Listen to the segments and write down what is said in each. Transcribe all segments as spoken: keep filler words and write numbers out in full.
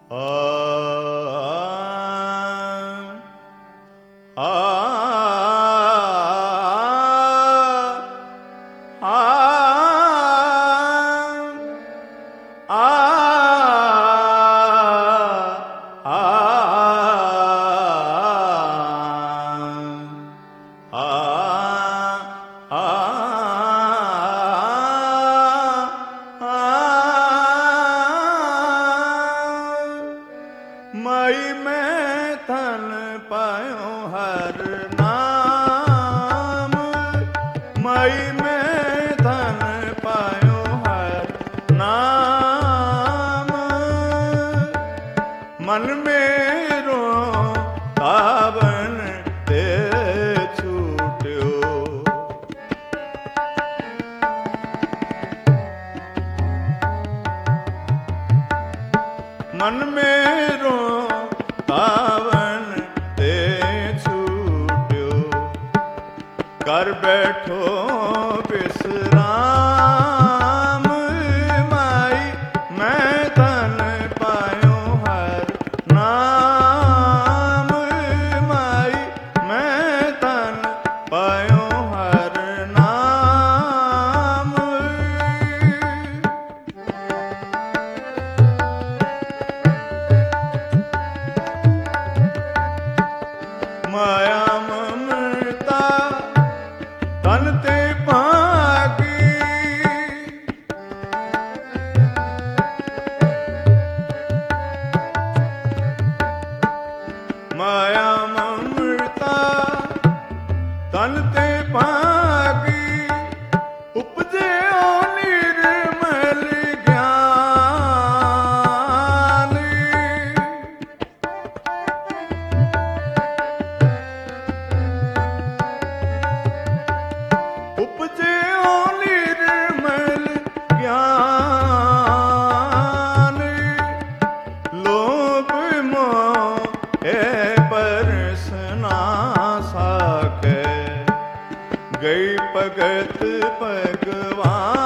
ਮਾਈ ਮੈਂ ਧਨ ਪਾਇਓ ਹਰ ਨਾਮ, ਮਾਈ ਮੈਂ ਧਨ ਪਾਇਓ ਹਰ ਨਾਮ, ਮਨ ਮੇਰੋ ਪਾਵਨ ਤੇ ਛੂਟਿਓ। ਮਨ ਮੇਰੋ ਪਾਵਨ ਤੇ ਛੂਟਿਓ, ਕਰ ਬੈਠੋ ਬਿਸਰਾਮ, ਮਾਈ ਮੈਂ ਧਨ ਪਾਇਓ ਹਰ ਨਾਮ, ਮਾਈ ਮੈਂ ਧਨ ਪਾਇਓ ਹਰ ਨਾਮ। ਮਾਇਆ ਮਮਤਾ ਤਨ ਤੇ ਭਾਗੀ, ਮਾਇਆ ਮਮਤਾ ਤਨ ਤੇ ਭਾਗੀ, ਉਪਜਿਓ ਨਿਰਮਲ ਗਿਆਨ, ਉਪਜਿਓ ਨਿਰਮਲ ਗਿਆਨ, ਲੋਭ ਮੋਹ ਇਹ ਪਰਸ ਨਾ ਸਾਕੈ, ਗਈ ਭਗਤ ਭਗਵਾਨ,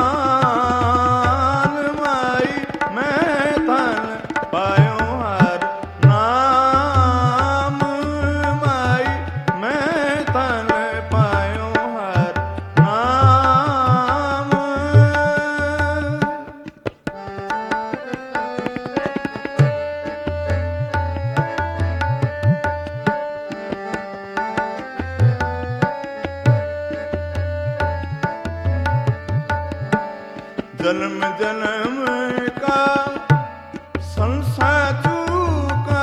ਮਾਈ ਮੈਂ ਧਨ ਪਾਇਓ ਹਰ ਨਾਮ, ਮਾਈ ਮੈਂ ਧਨ ਪਾਇਓ ਹਰ ਨਾਮ। जन्म जन्म का संसार चूका,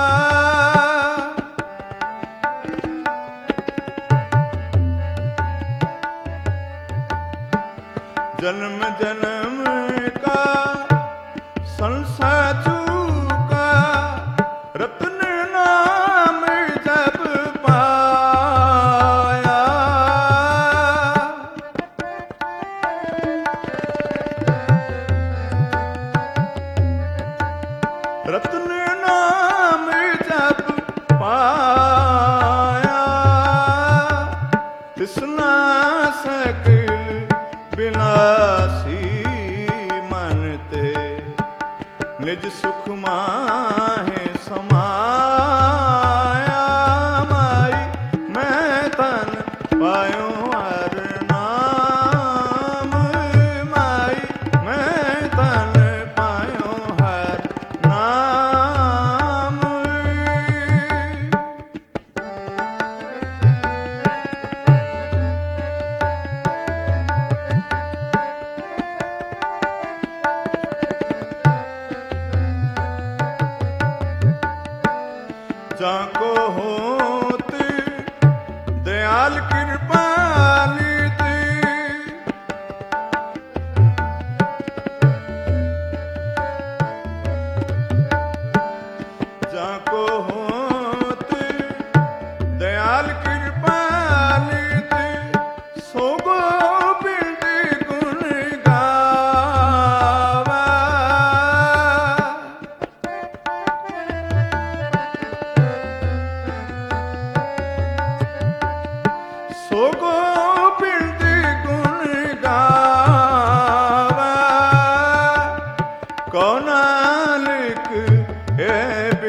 जन्म जन्म का संसार चूका, रत्न नाम जब पाया, रत्न नाम जब पाया, तिसना सकल विनाशी मन ते, निज सुख माहे समाया, माई मैं धन पायो हर नाम, माई मैं धन पायो हर नाम। जाको होत दयाल कृपालित, जाको होत दयाल कृपालित, सो गोबिंद गुण गावा, सो गोबिंद गुण गावा, कौ नानक है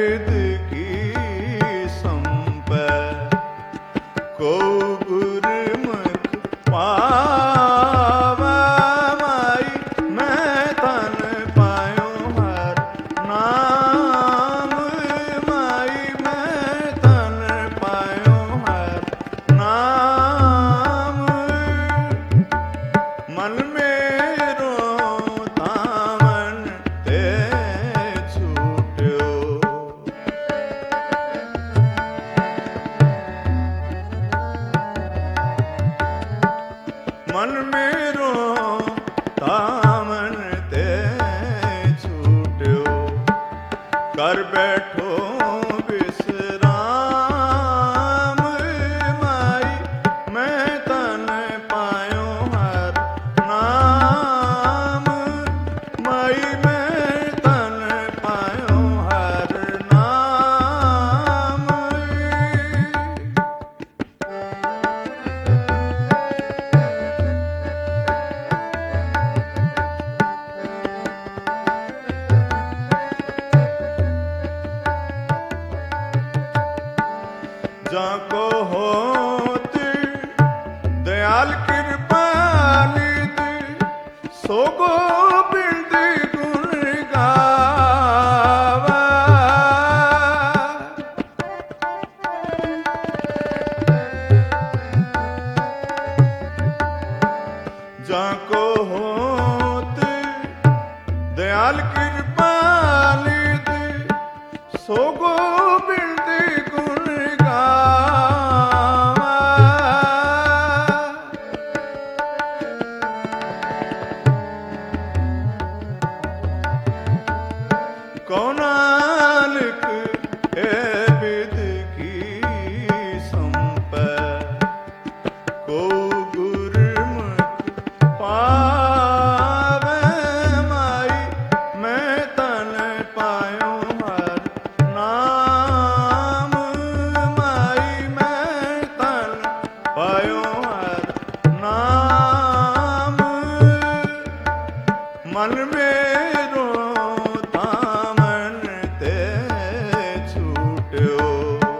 ਕਰ ਬੈਠੋ ਵਿਸਰਾਮ ਮਾਈ, ਮੈਂ ਤਨ ਪਾਇਓ ਹਰ ਨਾਮ ਮਾਈ, ਮੈਂ ਤਨ ਪਾਇਓ ਹਰ ਨਾਮ। ਜਾਂ ਕੋ ਹੋਤ ਦਇਆਲ ਕਿਰਪਾਲ ਸੋ ਗੋਬਿੰਦ ਗੁਣ ਗਾਵਾ। ਜਾਂ ਕੋ ਹੋਤ ਦਇਆਲ ਕਿਰਪਾਲ ਸੋ ਗੋਬਿੰਦ ਗੁਣ ਗਾਵਾ। ਕੋ ਨਾਨਕ ਇਹ ਬਿਦ ਕੀ ਸੰਪੈ, ਕੋ ਗੁਰਮੁਖ ਪਾਵੈ ਮਾਈ, ਮੈਂ ਤਨ ਪਾਇਓ ਹਰ ਨਾਮ ਮਾਈ, ਮੈਂ ਤਨ ਪਾਇਓ ਹਰ ਨਾਮ। ਮਨ ਮੇਰੋ ਤਾਂ ਮਨ ਤੇ ਛੂਟਿਓ,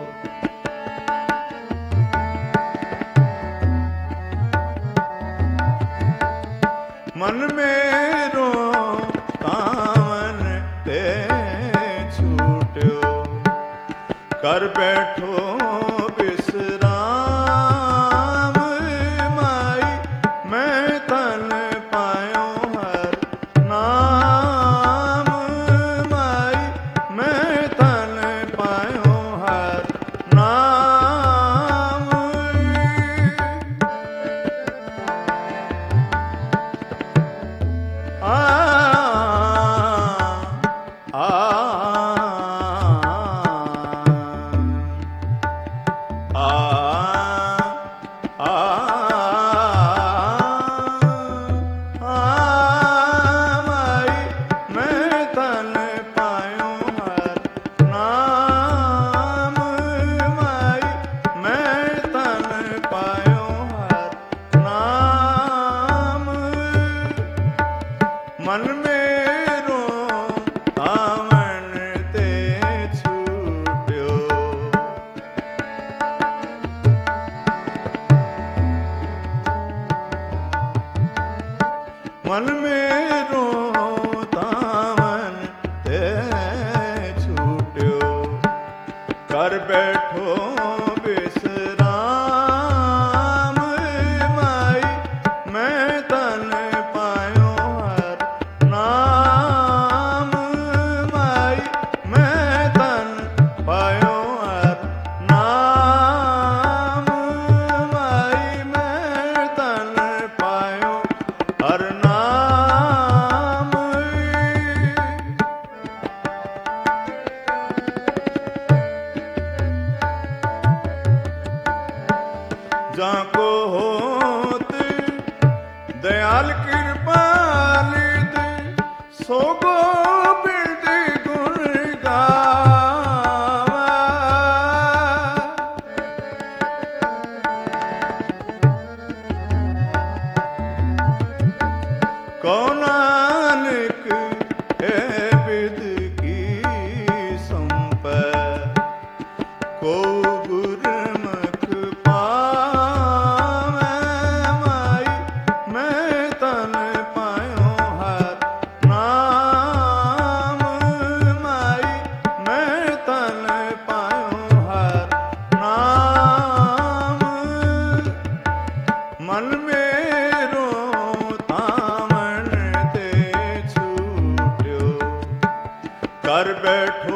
ਮਨ ਮੇਰੋ ਤਾਂ ਮਨ ਤੇ ਛੂਟਿਓ। ਕਰ ਬੈਠੋ ਵਿਸਰਾਮ ਮਾਈ, ਮੈਂ ਤਨ ਪਾਇਓ ਹਰ ਨਾਮ ਮਾਈ, ਮੈਂ ਤਨ ਪਾਇਓ ਹਰ ਨਾਮ। ਆ ਆ ਮਨ ਮੇਰੋ ਤਾਂ ਮਨ ਤੇ ਛੂਟਿਓ। ਮਨ ਮੇਰੋ ਤਾਂ ਮਨ ਤੇ ਛੂਟਿਓ। ਕਰ ਬੈਠੋ ਵਿਸਰਾਮ ਮਾਈ, ਮੈਂ ਤਨ ਪਾਇਓ ਹਰ ਨਾਮ ਮਾਈ, ਮੈਂ ਤਨ ਪਾਇਓ ਹਰ ਨਾਮ ਮਾਈ, ਮੈਂ ਤਨ ਪਾਇਓ ਹਰ ਨਾਮ। ਜਾਂ ਕੋ ਹੋਤ ਦਇਆਲ ਕਿਰਪਾਲ ਸੋ ਗੋਬਿੰਦ ਗੁਣ ਗਾਵਾ। ਕੋ ਨਾਨਕ ਇਹ ਬਿਦ ਕੀ ਸੰਪੈ, ਕੋ ਗੁਰਮੁਖ ਪਾਵੈ ਮਾਈ, ਮੈਂ ਤਨ ਪਾਇਓ ਹਰ ਨਾਮ ਮਾਈ, ਮੈਂ ਤਨ ਪਾਇਓ ਹਰ ਨਾਮ। ਮਨ ਮੇਰੋ ਤਾਂ ਮਨ ਤੇ ਛੂਟਿਓ। ਕਰ ਬੈਠੋ